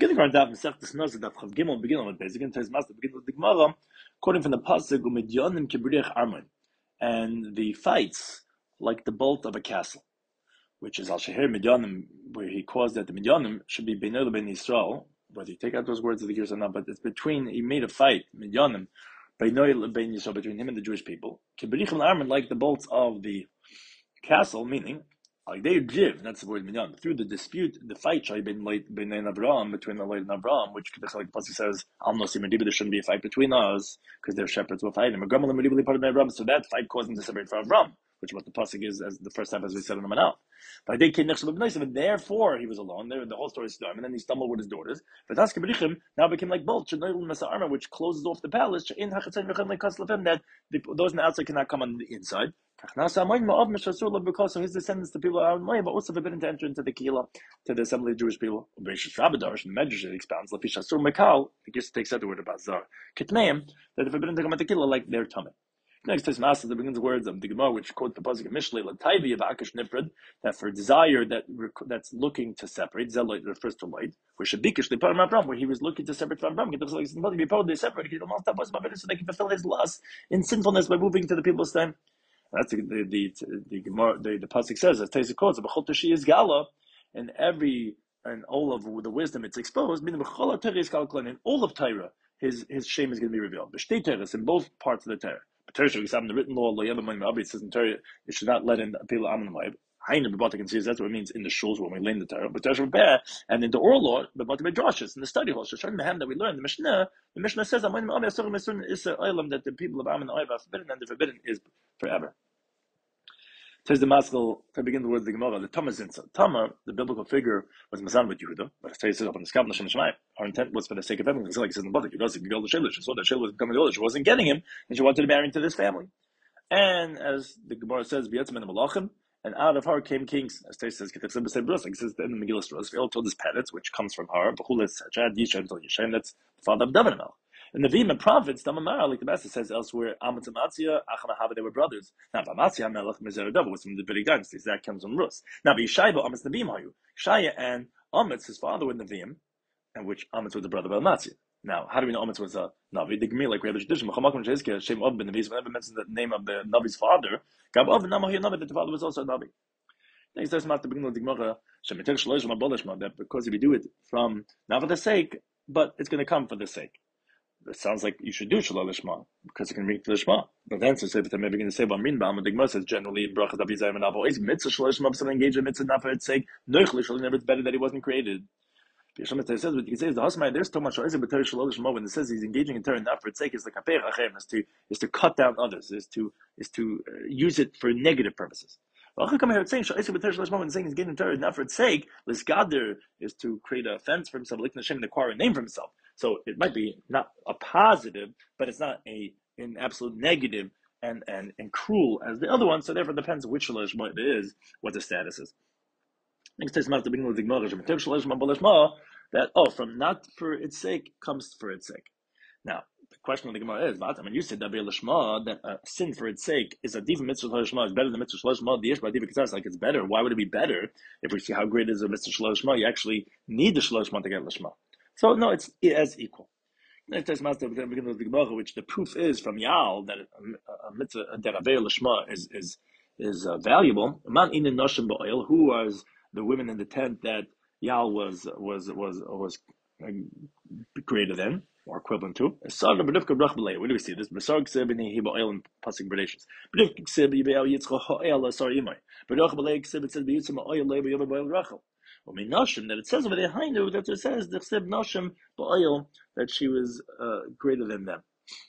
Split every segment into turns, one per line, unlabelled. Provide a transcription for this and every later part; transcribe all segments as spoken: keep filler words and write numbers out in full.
Kindergarten darf Masech des Nose darf Chav Gimel beginnen with basic and Master begin with the Gemara, quoting from the pasuk Umidyonim Kibrich Armon, and the fights like the bolt of a castle, which is Al Shehir Midyanim, where he caused that the Midyanim should be Beinol Ben Yisrael. Whether you take out those words of the gears or not, but it's between, he made a fight, Midyanim, Beinol Ben Yisrael, between him and the Jewish people. Kibrich Armon, like the bolts of the castle, meaning like they give, that's the word minyan. Through the dispute, the fight between Abraham, between the Lord and Abraham, which like the pasuk says, Al Nosim Mediba, there shouldn't be a fight between us because they're shepherds will fight him. So that fight caused them to separate from Abraham, which is what the pasuk is as the first time as we said in the Manal. But they came next to and therefore he was alone. There, the whole story is done, and then he stumbled with his daughters. But Taskabirichim now became like bolt, which closes off the palace. That the, those on the outside cannot come on the inside. So his descendants, the people are but also forbidden to enter into the Kehillah, to the assembly of Jewish people. The Medrash expounds, the Gis takes out the word about Zar. Kitmeim, that they're forbidden to come into the Kehillah like their tummy. Next is Master, that begins the words of the Gemara, which quote the pasuk of Mishlei, Latayvi of Akish Nifred, that for desire that that's looking to separate, Zelot refers to light, where Shabikish, the part of Abraham, where he was looking to separate from Abraham, it's like somebody be probably separate, so they can fulfill his lust in sinfulness by moving to the people's time. That's the the the the Gemara. The, the pasuk says, as Taisa quotes, "B'chol Tashi is Gala," and every and all of the wisdom it's exposed. Meaning, b'chol Torah is Gala, in all of Torah, his his shame is going to be revealed. B'shtei Torahs, in both parts of the Torah. But Torah should examine the written law. Lo yabam ma'im it says in Torah, you should not let in people amin ma'ib. Hainu b'bata can see that's what it means in the shuls when we learn the Torah. But Torah bear and in the oral law, b'bata b'drashas in the study hall. Shoshan mehem that we learn the Mishnah. The Mishnah says that the people of Ammon are forbidden, and the forbidden is forever. Says the Maskell, to begin the words of the Gemara, the Tamar Zinsa. Tamar, the biblical figure, was Mazan with Yehuda, but it says up on the Skab Lashem Shemai. Her intent was for the sake of everyone, because like it says in the Batik, she saw that Shel was becoming older, she wasn't getting him, and she wanted to marry into this family. And as the Gemara says, B'yatzim and Malachim, and out of her came kings. As Tais says, like it says in the Megillah Strauss, we all told his parents, which comes from her, Bechulis, Chad, Yishem, Yishem, that's the father of David Melch. And the Vim prophets, Damamara, like the Master says elsewhere, Amat and Matzia, Acham they were brothers. Now, Matzia, Melech, Mizeradav, was from the Davidic dynasties. That comes from Rus. Now, Yishaiba, Amat's Navim, are you? Shaya and Amatz, his father, were Navim, and which Amatz was the brother of Matzia. Now, how do we know Amatz was a Navi? The Gemir, like we have the tradition, Machamakon Shezke, Shem Ob ben Navi, whenever mentions the name of the Navi's father, Gab Ob and Namahi Navi, that the father was also a Navi. Then he starts to begin with the Gemara, Shemetek Shalosh Mabolashma, that because if you do it from, not for the sake, but it's going to come for the sake. It sounds like you should do Shalal Lishma because it can read the Lishma. But then, so if I'm going to say about Minba, the Gemara says generally in Brachas Abizayim and Avo, is mitzvah Shalal Lishma, something engaged in mitzvah not for its sake. Neuchli Shalal, never it's better that he wasn't created. Yeshua says what you can say is the Hasmai. There's too much Shalizim, but Torah Shalal Lishma when it says he's engaging in Torah not for its sake is the Kaper Achem, is to is to cut down others, is to is to uh, use it for negative purposes. Well, how come here it's saying Shalizim, but Torah Shalal Lishma when it's saying he's engaging in Torah not for its sake? Lisgader is to create a offense for himself, like Hashem, and acquire a name for himself. So it might be not a positive, but it's not a an absolute negative and, and, and cruel as the other one. So therefore, it depends which Shalosh it is, what the status is. Next time, the beginning of the Gemara, that oh, from not for its sake comes for its sake. Now the question of the Gemara is, I mean, you said that that a sin for its sake is a diva mitzvah shalashma is better than mitzvah shalashma. The yeshba diva kitzas like it's better. Why would it be better if we see how great is a mitzvah shalashma? You actually need the shalashma to get lashma. So no, it's as equal. Next time, Master, we begin with the Gemara, which the proof is from Yal that a, a mitzvah that Avei Lishma is is is uh, valuable. Man in the Noshim Ba'oil, who was the women in the tent that Yal was was was was uh, greater than or equivalent to. What do we see? This Besar Kseb in Ba'oil and Pasuk Bereshis. B'divk Kseb Yibel Yitzchak Ha'el Asar Imai. B'divk B'lei Kseb it says B'yitzim Ha'oil Lei B'yom Ba'oil Rachel. Well, Noshim, that it says over there, Hainu, that it says the Chseb Noshim Ba'oil, that she was uh, greater than them.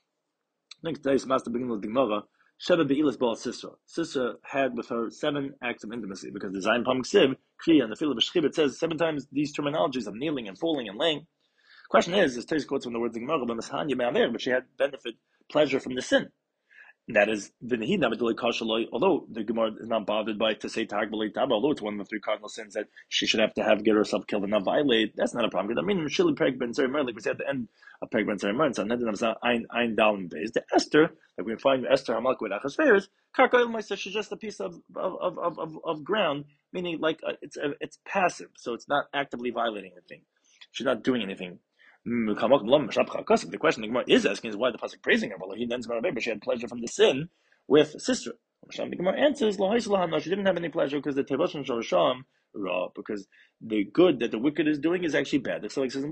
Next day's master beginning with the Gemara, Sheva Be'ilas Baal Sisra. Sisra had with her seven acts of intimacy, because the Zayin Pam Ksiv, Kriya, and the Philip Shchib, it says seven times these terminologies of kneeling and falling and laying. Question is, is Tais quotes from the words of the Gemara, but she had benefit, pleasure from the sin. That is, although the Gemara is not bothered by to say Tagbali Taba, although it's one of the three cardinal sins that she should have to have get herself killed and not violate, that's not a problem. Because I mean, Shili Preg Ben Zerimer, like we said at the end of Preg Ben Zerimer, and so Ein Ein Dalin based. The Esther, like we find Esther Hamalk with Achashverosh, Karkoil Meister, she's just a piece of of of of, of ground, meaning like uh, it's uh, it's passive, so it's not actively violating the thing. She's not doing anything. The question the Gemara is asking is why the pasuk praising her. Well, he then but she had pleasure from the sin with sister. The Gemara answers, no, she didn't have any pleasure because the tevashim shorasham raw, because the good that the wicked is doing is actually bad. So it says,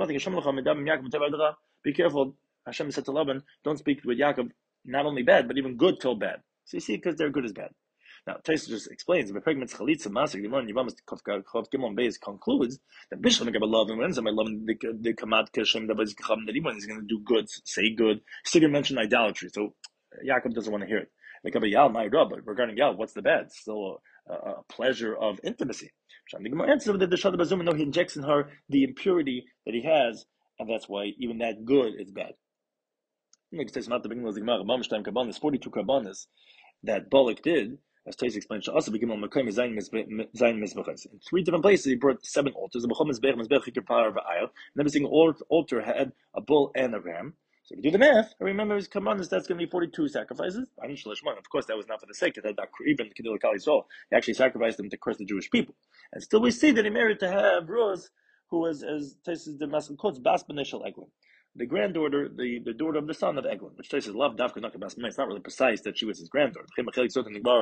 be careful. Hashem said to Laban, don't speak with Yaakov, not only bad, but even good till bad. So you see, because their good is bad. Now, Taisa just explains, the pregnant chalitza masik, the one Yivamas Chav Gimon Beis concludes that Bishlam Gabba love and when somebody love the the Kamat Kashem that was Cham that even is going to do good, say good. Still mention idolatry, so Yaakov doesn't want to hear it. Like Abba Yal, my Rabbah, regarding Yal, what's the bad? Still a, a pleasure of intimacy. The Gemara answers that the Shad Bazum, no, he injects in her the impurity that he has, and that's why even that good is bad. Next, the beginning of the Gemara, forty-two karbanas that Balak did. As Tais explains, in three different places he brought seven altars. And every single altar had a bull and a ram. So if you do the math, I remember his commandments, that's going to be forty-two sacrifices. Of course, that was not for the sake of that. Even the Kedil Kali Sol, he actually sacrificed them to curse the Jewish people. And still we see that he married to have Ruz, who was, as Tais the Maskell quotes, Bas Benishal Eglon, the granddaughter, the, the daughter of the son of Eglon, which Tais love Davka Nakabas. It's not really precise that she was his granddaughter. That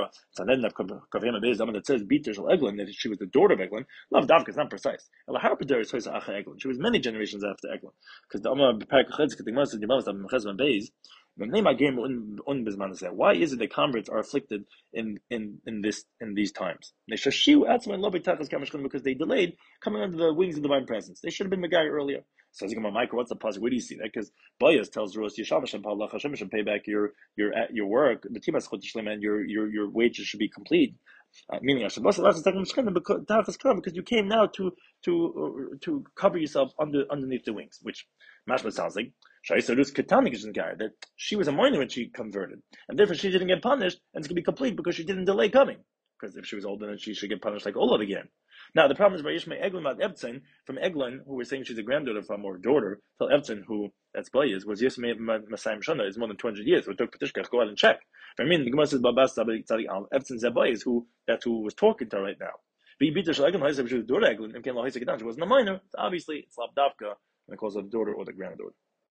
says Eglon, that she was the daughter of Eglon. Love Davka is not precise. She was many generations after Eglon. Because the Omar why is it that converts are afflicted in, in, in this in these times? Because they delayed coming under the wings of divine presence. They should have been Megai earlier. So Michael, what's the puzzle? Where do you see that? Because Bayas tells Rus Hashem should pay back your your your work, and your your your wages should be complete. Uh, meaning because you came now to to uh, to cover yourself under underneath the wings, which mashma sounds like that she was a minor when she converted, and therefore she didn't get punished, and it's going to be complete because she didn't delay coming. Because if she was older, then she should get punished like Olav again. Now the problem is by Yishmei Eglon about Evtzin, from Eglon, who we're saying she's a granddaughter from or daughter, till Evtzin, who that's Bayis, was Yishmei Masayim Shana, is more than two hundred years. So it took Petishkach, go out and check. I mean, the Gemara says Babas Tzadik Al Evtzin Zabayis, who that's who was talking to her right now. But Bita Shal Eglon, she was daughter Eglon, and came Lahisa Gedan. She wasn't a minor. So obviously, it's Labdavka, and it calls her the daughter or the granddaughter.